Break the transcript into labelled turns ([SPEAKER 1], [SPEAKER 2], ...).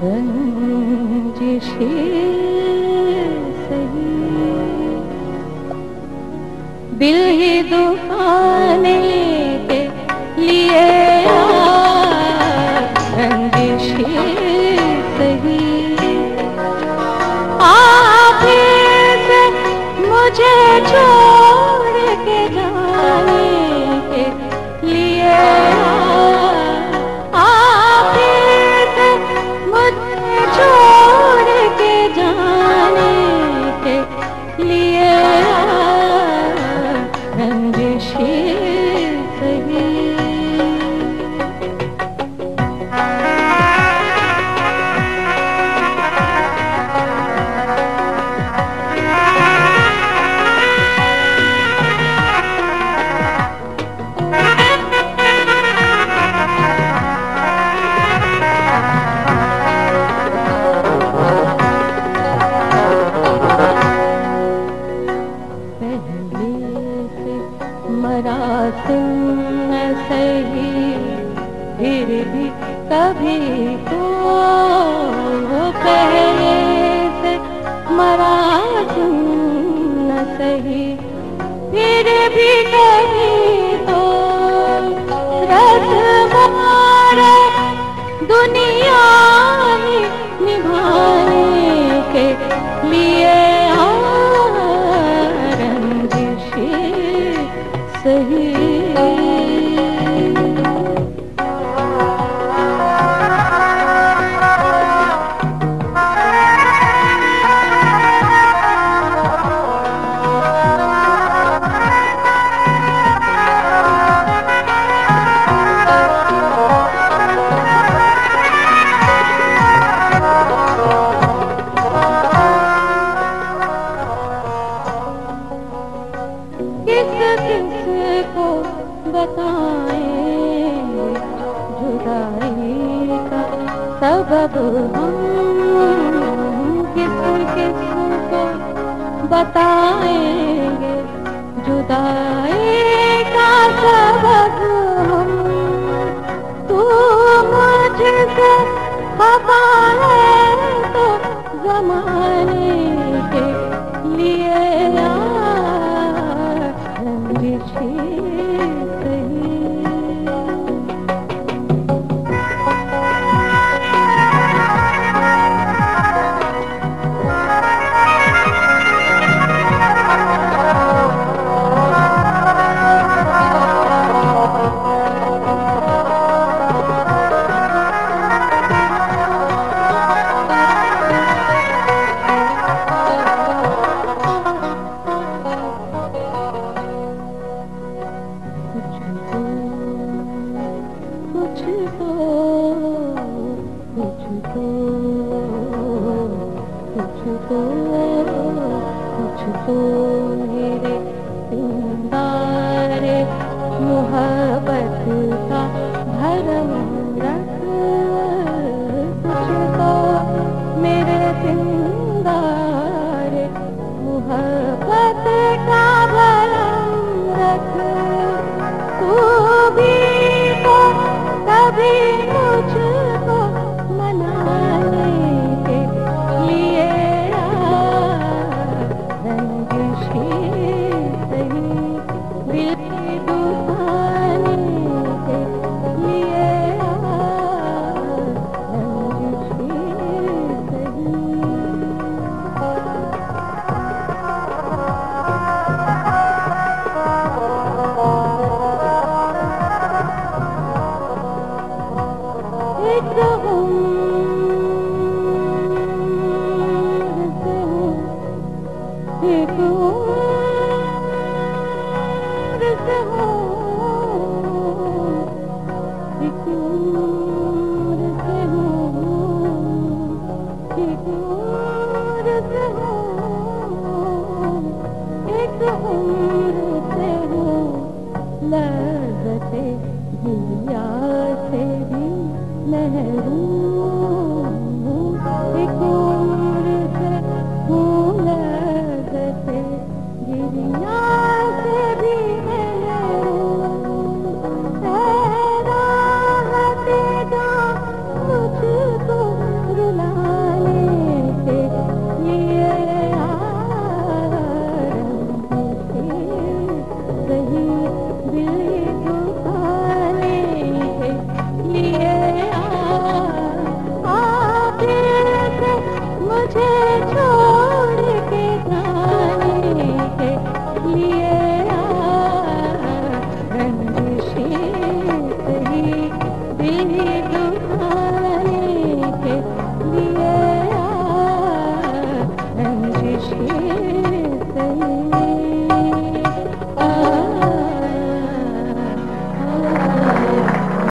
[SPEAKER 1] रंजिशे सही दिल ही दुखाने के लिए रंजिशे सही आखिर से मुझे छोड़ के जाने के लिए आखिर से मुझे छोड़ के जाने के लिए रंजिशे सही मरासिम न सही फिर भी कभी तो पहले से मरासिम न सही फिर भी कभी तो रस्म दुनिया निभाने के लिए रंजिशे सही किसको बताएं जुदाई का सबब हम किसको बताएंगे जुदाई का सबब हम तू मुझसे खफा है तो ज़माने के लिए रंजिशे सही कुछ तो मेरे सिंगारे मोहब्बत का भरम रख कुछ तो मेरे सिंगारे मोहब्बत का भरम रख तू भी तो कभी मुझको मनाने के लिए रंजिशे सही दिल की दुखाने के लिए रंजिशे सही एक एक उम्र से हो एक उम्र से हो एक उम्र से हो एक उम्र से हो लज़्ज़ते दिया से भी महरूम